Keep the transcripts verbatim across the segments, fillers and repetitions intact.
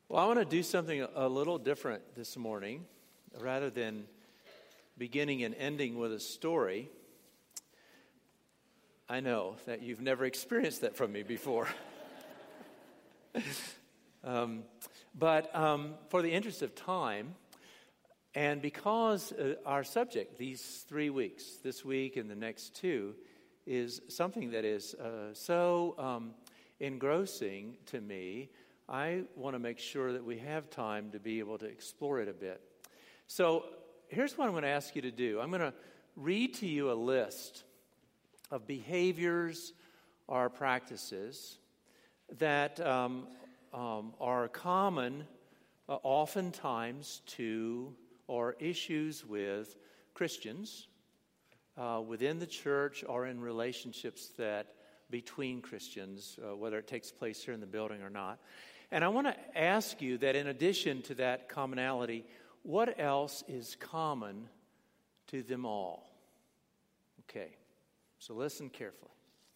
Well, I want to do something a little different this morning. Rather than beginning and ending with a story, I know that you've never experienced that from me before. um, but um, for the interest of time, and because uh, our subject these three weeks, this week and the next two, is something that is uh, so um, engrossing to me, I want to make sure that we have time to be able to explore it a bit. So here's what I'm going to ask you to do. I'm going to read to you a list of behaviors or practices that um, um, are common uh, oftentimes to or issues with Christians uh, within the church or in relationships that between Christians, uh, whether it takes place here in the building or not. And I want to ask you that in addition to that commonality, what else is common to them all? Okay, so listen carefully.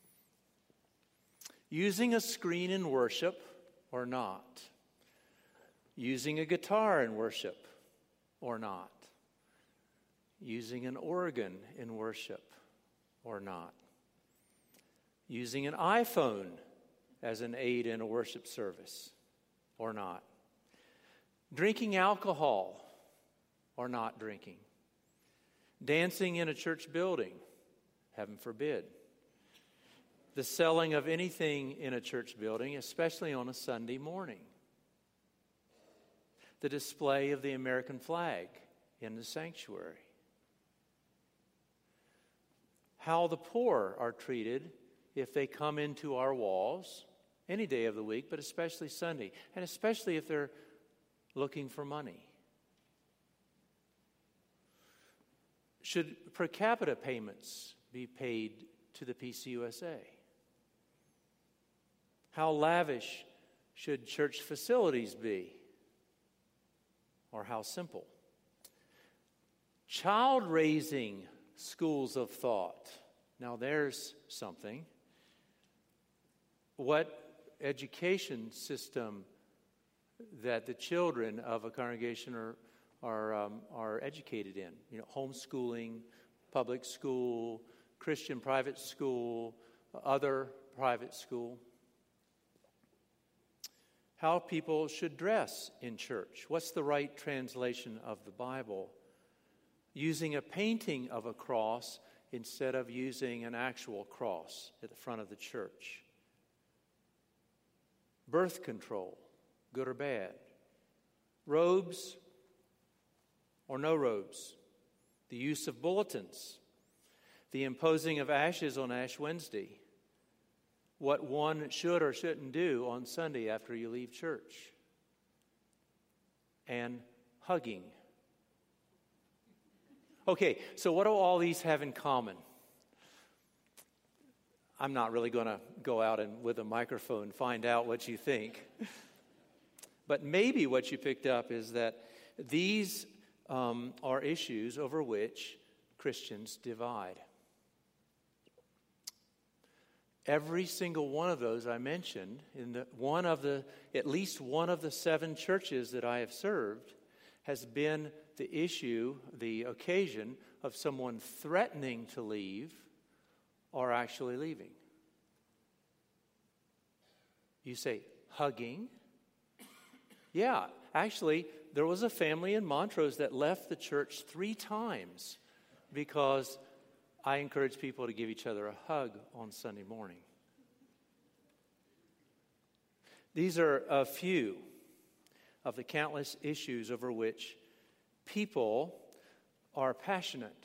Using a screen in worship or not. Using a guitar in worship or not. Using an organ in worship or not. Using an iPhone as an aid in a worship service or not. Drinking alcohol or not drinking. Dancing in a church building, heaven forbid. The selling of anything in a church building, especially on a Sunday morning. The display of the American flag in the sanctuary. How the poor are treated if they come into our walls any day of the week, but especially Sunday, and especially if they're looking for money. Should per capita payments be paid to the P C U S A? How lavish should church facilities be? Or how simple? Child-raising schools of thought. Now there's something. What education system that the children of a congregation are are um, are educated in? You know, homeschooling, public school, Christian private school, other private school. How people should dress in church. What's the right translation of the Bible? Using a painting of a cross instead of using an actual cross at the front of the church. Birth control, good or bad. Robes or no robes. The use of bulletins. The imposing of ashes on Ash Wednesday. What one should or shouldn't do on Sunday after you leave church. And hugging. Okay, so what do all these have in common? I'm not really going to go out and with a microphone find out what you think. But maybe what you picked up is that these um, are issues over which Christians divide. Every single one of those I mentioned, in the, one of the, at least one of the seven churches that I have served, has been the issue, the occasion of someone threatening to leave or actually leaving. You say, hugging? Yeah, actually, there was a family in Montrose that left the church three times because I encourage people to give each other a hug on Sunday morning. These are a few of the countless issues over which people are passionate.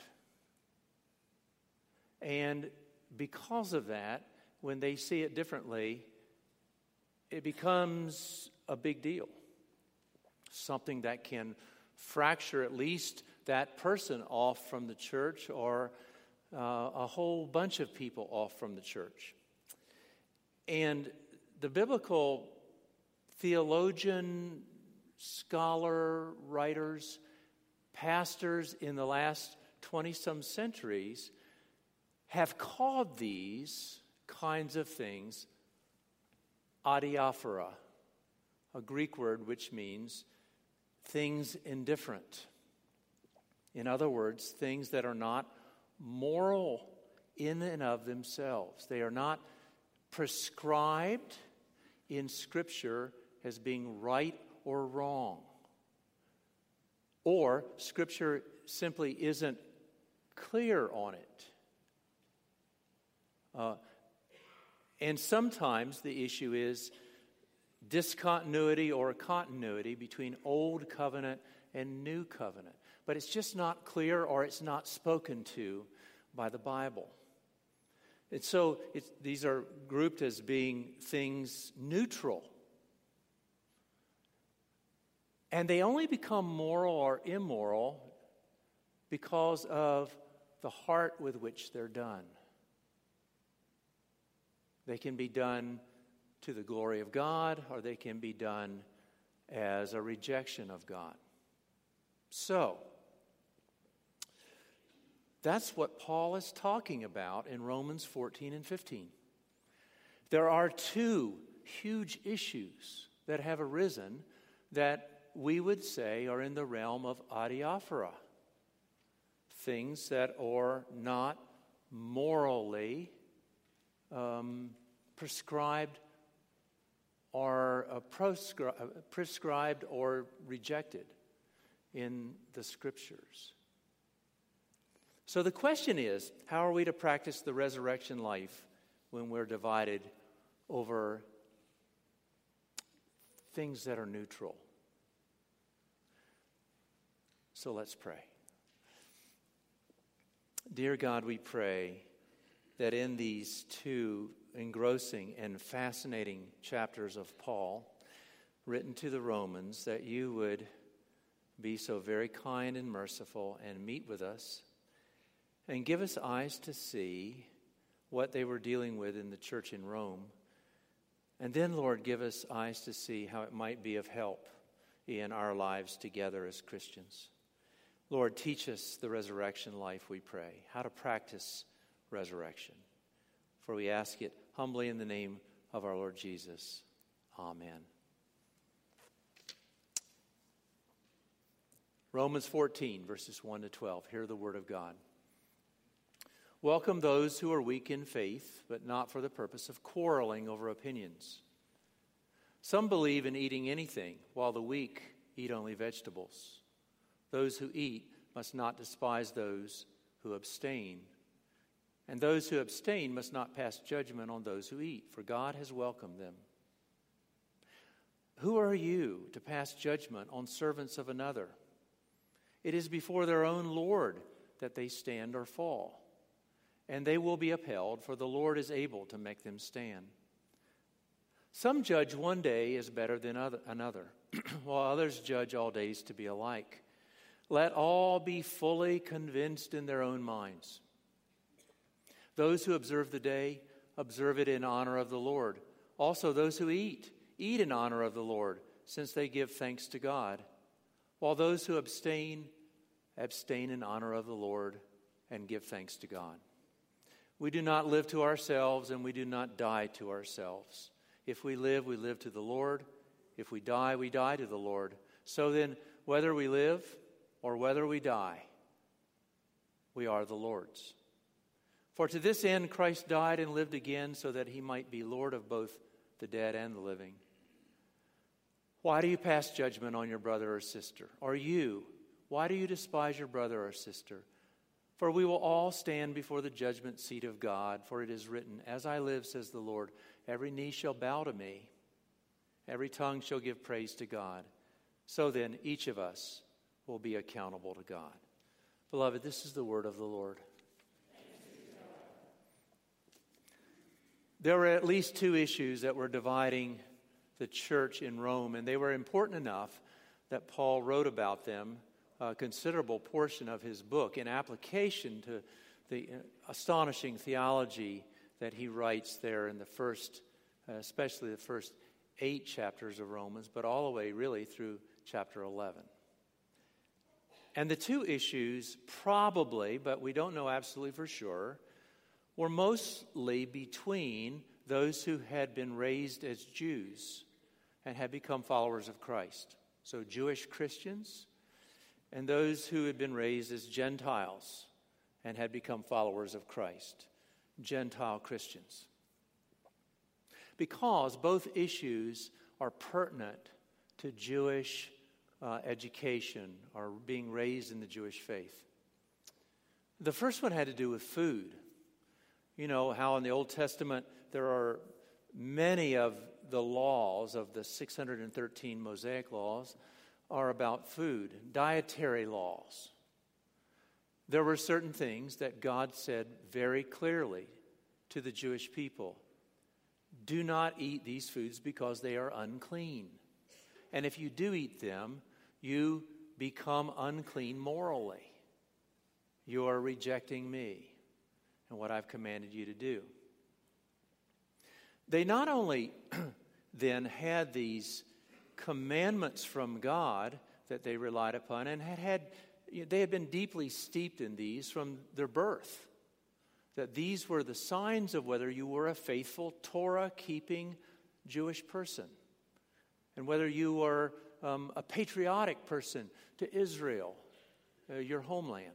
And because of that, when they see it differently, it becomes a big deal. Something that can fracture at least that person off from the church or uh, a whole bunch of people off from the church. And the biblical theologian, scholar, writers, pastors in the last twenty-some centuries have called these kinds of things adiaphora, a Greek word which means things indifferent. In other words, things that are not moral in and of themselves. They are not prescribed in Scripture as being right or wrong. Or Scripture simply isn't clear on it. Uh, and sometimes the issue is discontinuity or continuity between Old Covenant and New Covenant. But it's just not clear, or it's not spoken to by the Bible. And so it's, these are grouped as being things neutral. And they only become moral or immoral because of the heart with which they're done. They can be done to the glory of God, or they can be done as a rejection of God. So, that's what Paul is talking about in Romans fourteen and fifteen. There are two huge issues that have arisen that we would say are in the realm of adiaphora. Things that are not morally um, prescribed or uh, proscri- uh, prescribed or rejected in the Scriptures. So the question is, how are we to practice the resurrection life when we're divided over things that are neutral? So let's pray. Dear God, we pray that in these two engrossing and fascinating chapters of Paul, written to the Romans, that you would be so very kind and merciful and meet with us and give us eyes to see what they were dealing with in the church in Rome. And then, Lord, give us eyes to see how it might be of help in our lives together as Christians. Lord, teach us the resurrection life, we pray, how to practice resurrection. For we ask it humbly in the name of our Lord Jesus. Amen. Romans fourteen, verses one to twelve. Hear the word of God. Welcome those who are weak in faith, but not for the purpose of quarreling over opinions. Some believe in eating anything, while the weak eat only vegetables. Those who eat must not despise those who abstain. And those who abstain must not pass judgment on those who eat, for God has welcomed them. Who are you to pass judgment on servants of another? It is before their own Lord that they stand or fall, and they will be upheld, for the Lord is able to make them stand. Some judge one day as better than other, another, while others judge all days to be alike. Let all be fully convinced in their own minds. Those who observe the day, observe it in honor of the Lord. Also those who eat, eat in honor of the Lord, since they give thanks to God. While those who abstain, abstain in honor of the Lord and give thanks to God. We do not live to ourselves, and we do not die to ourselves. If we live, we live to the Lord. If we die, we die to the Lord. So then, whether we live or whether we die, we are the Lord's. For to this end Christ died and lived again, so that he might be Lord of both the dead and the living. Why do you pass judgment on your brother or sister? Or you, why do you despise your brother or sister? For we will all stand before the judgment seat of God. For it is written, as I live, says the Lord, every knee shall bow to me. Every tongue shall give praise to God. So then, each of us will be accountable to God. Beloved, this is the word of the Lord. There were at least two issues that were dividing the church in Rome, and they were important enough that Paul wrote about them a considerable portion of his book in application to the astonishing theology that he writes there in the first, uh, especially the first eight chapters of Romans, but all the way really through chapter eleven. And the two issues probably, but we don't know absolutely for sure, were mostly between those who had been raised as Jews and had become followers of Christ. So Jewish Christians and those who had been raised as Gentiles and had become followers of Christ, Gentile Christians. Because both issues are pertinent to Jewish uh, education or being raised in the Jewish faith. The first one had to do with food. You know how in the Old Testament there are many of the laws of the six hundred thirteen Mosaic laws are about food, dietary laws. There were certain things that God said very clearly to the Jewish people. Do not eat these foods because they are unclean. And if you do eat them, you become unclean morally. You are rejecting me and what I've commanded you to do. They not only then had these commandments from God that they relied upon and had had, they had been deeply steeped in these from their birth. That these were the signs of whether you were a faithful Torah-keeping Jewish person and whether you were um, a patriotic person to Israel, uh, your homeland.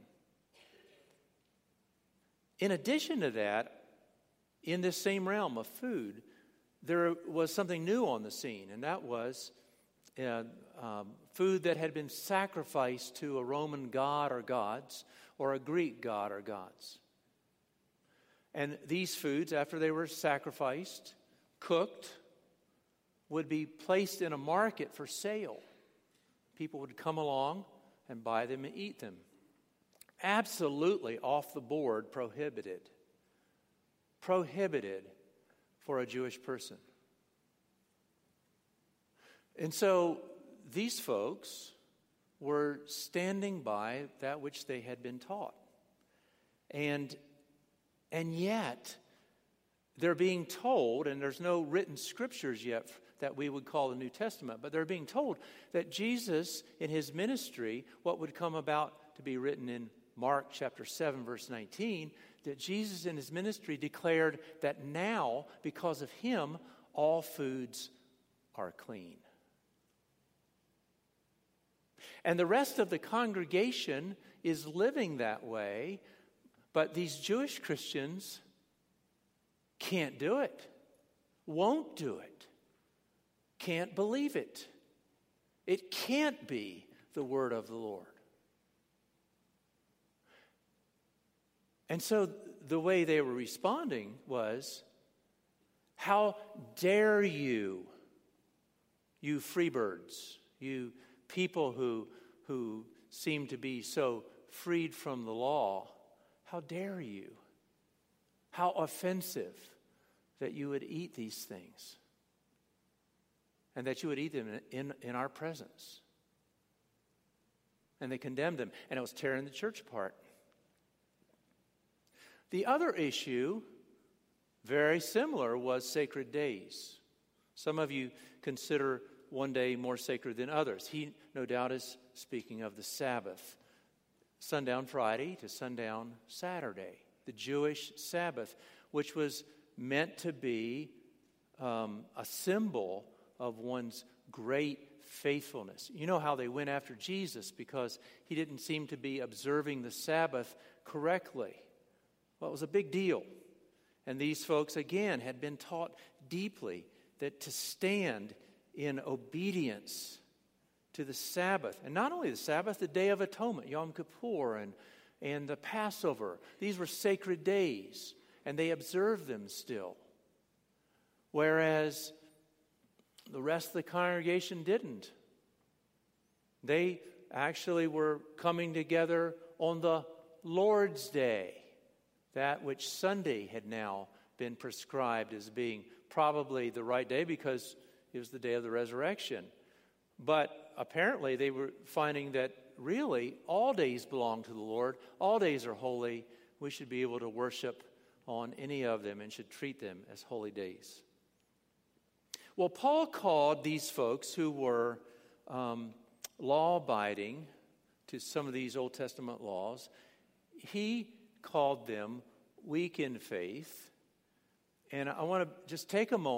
In addition to that, in this same realm of food, there was something new on the scene, and that was uh, um, food that had been sacrificed to a Roman god or gods or a Greek god or gods. And these foods, after they were sacrificed, cooked, would be placed in a market for sale. People would come along and buy them and eat them. Absolutely off the board, prohibited. Prohibited for a Jewish person. And so these folks were standing by that which they had been taught. And And yet, they're being told, and there's no written scriptures yet that we would call the New Testament, but they're being told that Jesus, in his ministry, what would come about to be written in Mark chapter seven, verse nineteen, that Jesus in his ministry declared that now, because of him, all foods are clean. And the rest of the congregation is living that way. But these Jewish Christians can't do it, won't do it, can't believe it. It can't be the word of the Lord. And so the way they were responding was, how dare you, you freebirds, you people who, who seem to be so freed from the law, how dare you? How offensive that you would eat these things and that you would eat them in, in our presence. And they condemned them, and it was tearing the church apart. The other issue, very similar, was sacred days. Some of you consider one day more sacred than others. He, no doubt, is speaking of the Sabbath. Sundown Friday to sundown Saturday, the Jewish Sabbath, which was meant to be um, a symbol of one's great faithfulness. You know how they went after Jesus because he didn't seem to be observing the Sabbath correctly. Well, it was a big deal. And these folks, again, had been taught deeply that to stand in obedience to the Sabbath, and not only the Sabbath, the Day of Atonement, Yom Kippur, and, and the Passover. These were sacred days, and they observed them still. Whereas the rest of the congregation didn't. They actually were coming together on the Lord's Day, that which Sunday had now been prescribed as being probably the right day because it was the day of the resurrection. But apparently they were finding that really all days belong to the Lord. All days are holy. We should be able to worship on any of them and should treat them as holy days. Well, Paul called these folks who were um, law-abiding to some of these Old Testament laws, he called them weak in faith. And I want to just take a moment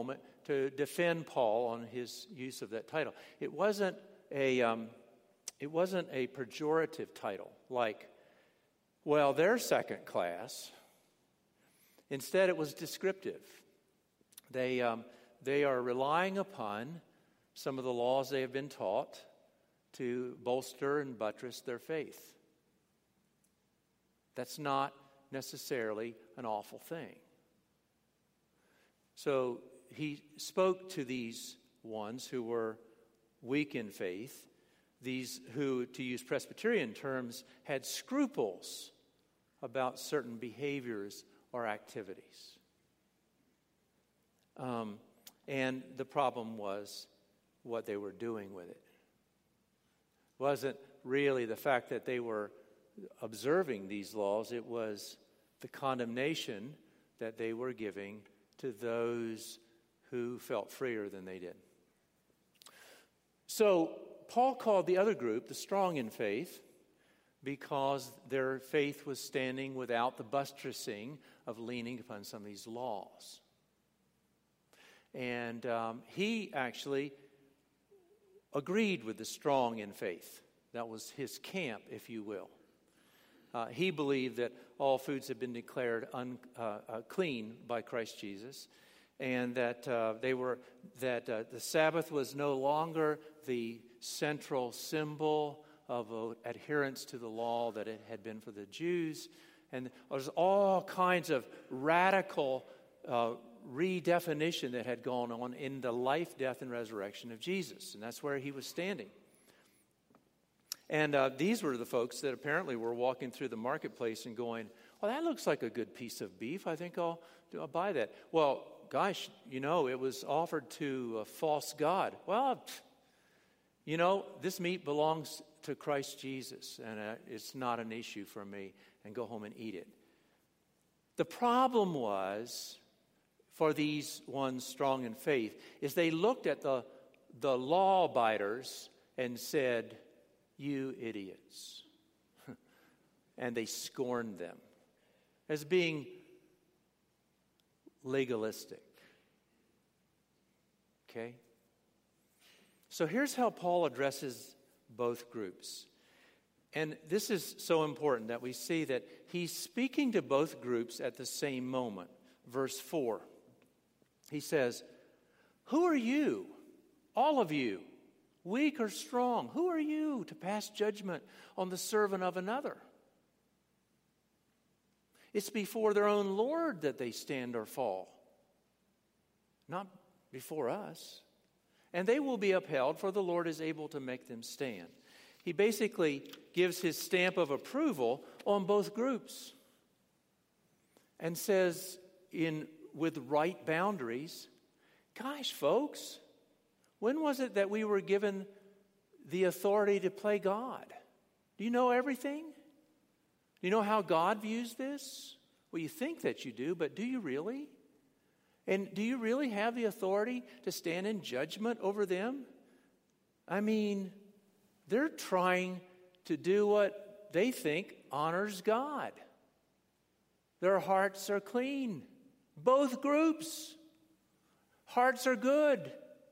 to defend Paul on his use of that title. It wasn't a um, it wasn't a pejorative title like, well, they're second class. Instead, it was descriptive. They um, they are relying upon some of the laws they have been taught to bolster and buttress their faith. That's not necessarily an awful thing. So he spoke to these ones who were weak in faith, these who, to use Presbyterian terms, had scruples about certain behaviors or activities. Um, and the problem was what they were doing with it. It wasn't really the fact that they were observing these laws, it was the condemnation that they were giving to those who felt freer than they did. So Paul called the other group the strong in faith because their faith was standing without the buttressing of leaning upon some of these laws. And um, he actually agreed with the strong in faith. That was his camp, if you will. Uh, he believed that all foods had been declared un, uh, uh, clean by Christ Jesus, and that uh, they were that uh, the Sabbath was no longer the central symbol of uh, adherence to the law that it had been for the Jews, and there's all kinds of radical uh, redefinition that had gone on in the life, death, and resurrection of Jesus, and that's where he was standing. And uh, these were the folks that apparently were walking through the marketplace and going, well, that looks like a good piece of beef. I think I'll, I'll buy that. Well, gosh, you know, it was offered to a false god. Well, you know, this meat belongs to Christ Jesus, and uh, it's not an issue for me, and go home and eat it. The problem was, for these ones strong in faith, is they looked at the, the law-abiders and said, you idiots. And they scorned them as being legalistic. Okay? So here's how Paul addresses both groups. And this is so important that we see that he's speaking to both groups at the same moment. Verse four. He says, who are you, all of you, weak or strong? Who are you to pass judgment on the servant of another? It's before their own Lord that they stand or fall, not before us. And they will be upheld, for the Lord is able to make them stand. He basically gives his stamp of approval on both groups and says, in with right boundaries, gosh, folks, when was it that we were given the authority to play God? Do you know everything? Do you know how God views this? Well, you think that you do, but do you really? And do you really have the authority to stand in judgment over them? I mean, they're trying to do what they think honors God. Their hearts are clean. Both groups. Hearts are good.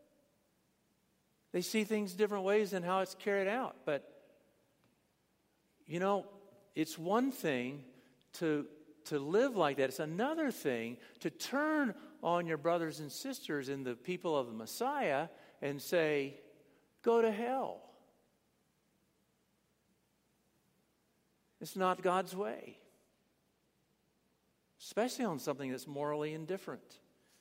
They see things different ways than how it's carried out. But, you know, it's one thing to, to live like that. It's another thing to turn on your brothers and sisters and the people of the Messiah and say, go to hell. It's not God's way. Especially on something that's morally indifferent.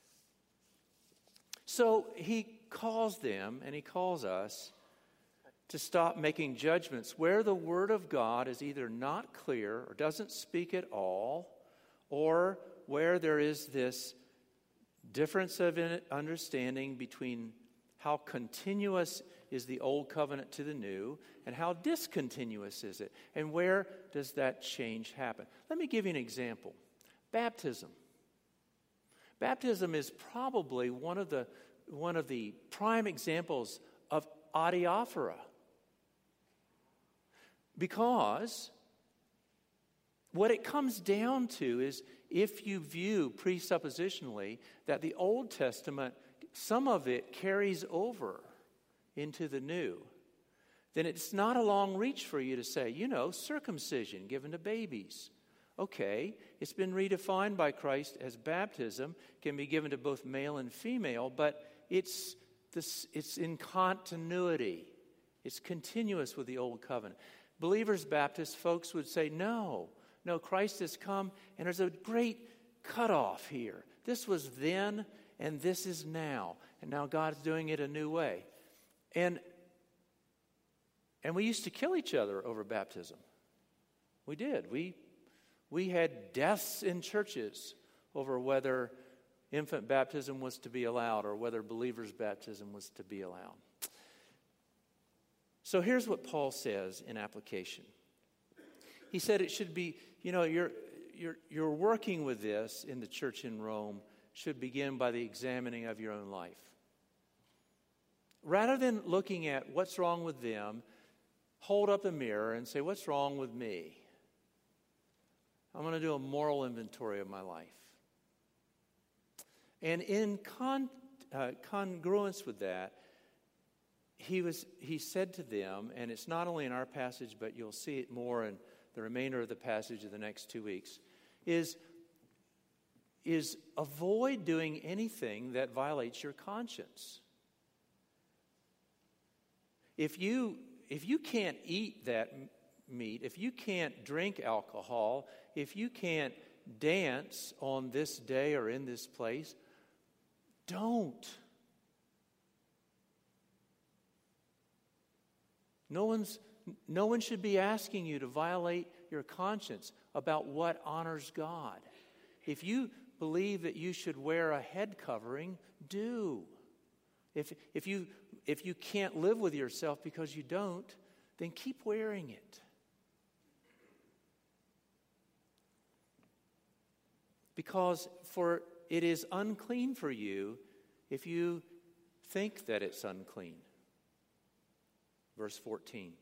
So he calls them, and he calls us, to stop making judgments where the Word of God is either not clear or doesn't speak at all, or where there is this difference of understanding between how continuous is the old covenant to the new, and how discontinuous is it, and where does that change happen. Let me give you an example. Baptism. Baptism is probably one of the one of the prime examples of adiaphora. Because what it comes down to is if you view presuppositionally that the Old Testament some of it carries over into the new, then it's not a long reach for you to say, you know, circumcision given to babies. Okay, it's been redefined by Christ as baptism, can be given to both male and female, but it's this, it's in continuity. It's continuous with the old covenant. Believers Baptist folks would say, no, no, Christ has come, and there's a great cutoff here. This was then, and this is now. And now God's doing it a new way. And, and we used to kill each other over baptism. We did. We, we had deaths in churches over whether infant baptism was to be allowed or whether believers' baptism was to be allowed. So here's what Paul says in application. He said it should be, you know, you're, you're, you're working with this in the church in Rome should begin by the examining of your own life. Rather than looking at what's wrong with them, hold up a mirror and say, what's wrong with me? I'm going to do a moral inventory of my life. And in con, uh, congruence with that, He was. He said to them, and it's not only in our passage, but you'll see it more in the remainder of the passage of the next two weeks, is, is avoid doing anything that violates your conscience. If you, if you can't eat that meat, if you can't drink alcohol, if you can't dance on this day or in this place, don't. No one's, no one should be asking you to violate your conscience about what honors God. If you believe that you should wear a head covering, do. If, if, you, if you can't live with yourself because you don't, then keep wearing it. Because for it is unclean for you if you think that it's unclean. Verse fourteen.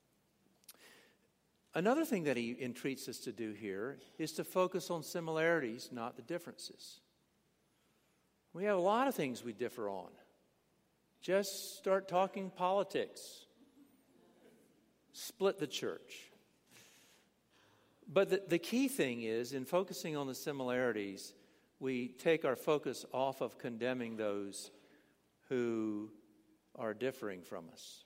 Another thing that he entreats us to do here is to focus on similarities, not the differences. We have a lot of things we differ on. Just start talking politics. Split the church. But the, the key thing is, in focusing on the similarities, we take our focus off of condemning those who are differing from us.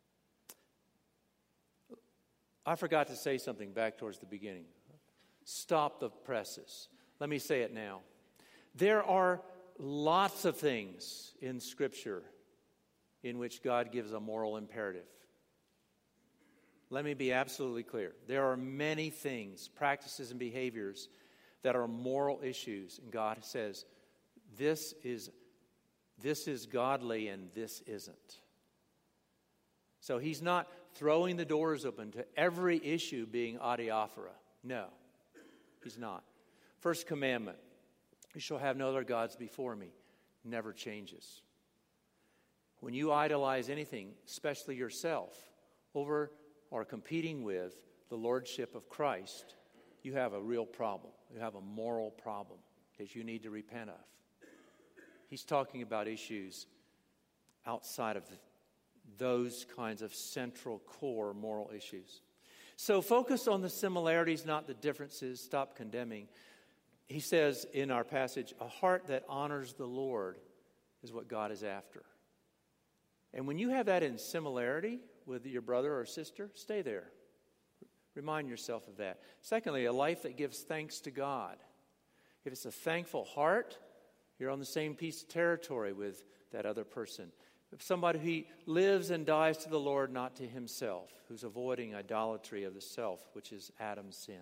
I forgot to say something back towards the beginning. Stop the presses. Let me say it now. There are lots of things in Scripture in which God gives a moral imperative. Let me be absolutely clear. There are many things, practices and behaviors that are moral issues, and God says, this is, this is godly and this isn't. So he's not throwing the doors open to every issue being adiaphora. No, he's not. First commandment, you shall have no other gods before me, never changes. When you idolize anything, especially yourself, over or competing with the lordship of Christ, you have a real problem. You have a moral problem that you need to repent of. He's talking about issues outside of those kinds of central core moral issues. So focus on the similarities, not the differences. Stop condemning. He says in our passage, a heart that honors the Lord is what God is after. And when you have that in similarity with your brother or sister, stay there. Remind yourself of that. Secondly, a life that gives thanks to God. If it's a thankful heart, you're on the same piece of territory with that other person. If somebody who lives and dies to the Lord, not to himself, who's avoiding idolatry of the self, which is Adam's sin.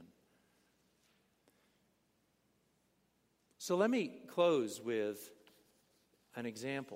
So let me close with an example.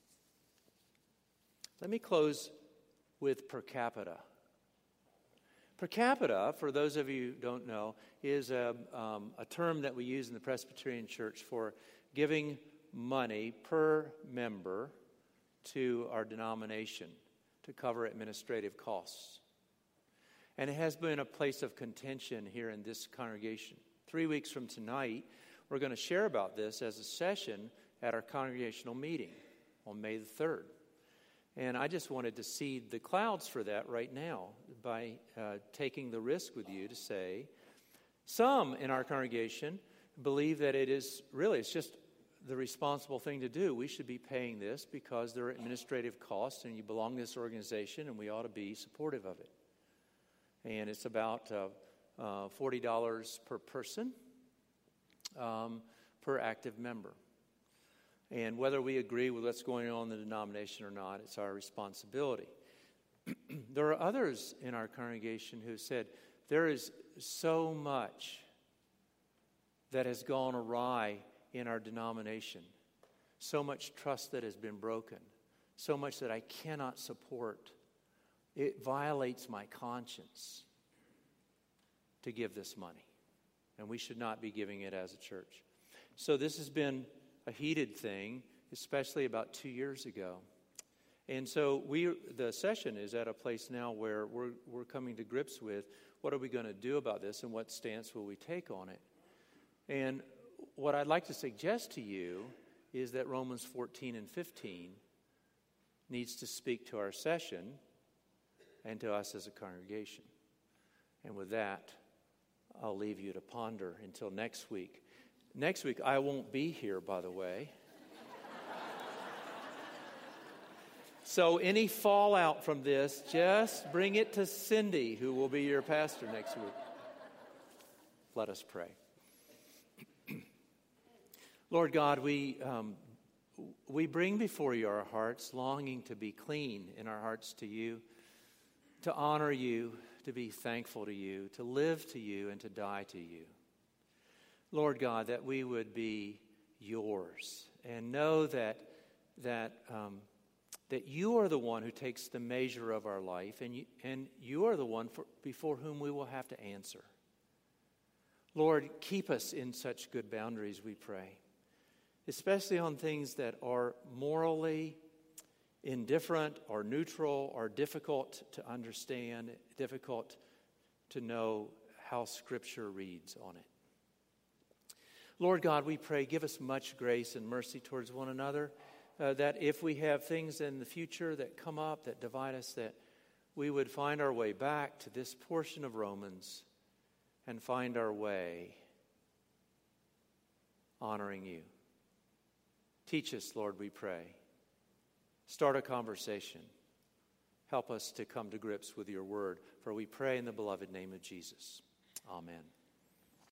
Let me close with per capita. Per capita, for those of you who don't know, is a, um, a term that we use in the Presbyterian Church for giving money per member to our denomination to cover administrative costs. And it has been a place of contention here in this congregation. Three weeks from tonight, we're going to share about this as a session at our congregational meeting. on May the third. And I just wanted to seed the clouds for that right now by uh, taking the risk with you to say, some in our congregation believe that it is really, it's just the responsible thing to do. We should be paying this because there are administrative costs and you belong to this organization and we ought to be supportive of it. And it's about uh, uh, forty dollars per person, um, per active member. And whether we agree with what's going on in the denomination or not, it's our responsibility. There are others in our congregation who said, there is so much that has gone awry in our denomination, so much trust that has been broken, so much that I cannot support. It violates my conscience to give this money, and we should not be giving it as a church. So this has been a heated thing, especially about two years ago. And so we, the session is at a place now where we're, we're coming to grips with what are we going to do about this and what stance will we take on it. And what I'd like to suggest to you is that Romans fourteen and fifteen needs to speak to our session and to us as a congregation. And with that, I'll leave you to ponder until next week. Next week, I won't be here, by the way. So any fallout from this, just bring it to Cindy, who will be your pastor next week. Let us pray. Lord God, we um, we bring before you our hearts, longing to be clean in our hearts to you, to honor you, to be thankful to you, to live to you, and to die to you. Lord God, that we would be yours and know that that um, that you are the one who takes the measure of our life, and you, and you are the one for, before whom we will have to answer. Lord, keep us in such good boundaries, we pray, especially on things that are morally indifferent or neutral or difficult to understand, difficult to know how Scripture reads on it. Lord God, we pray, give us much grace and mercy towards one another, uh, that if we have things in the future that come up that divide us, that we would find our way back to this portion of Romans and find our way honoring you. Teach us, Lord, we pray. Start a conversation. Help us to come to grips with your word, for we pray in the beloved name of Jesus. Amen.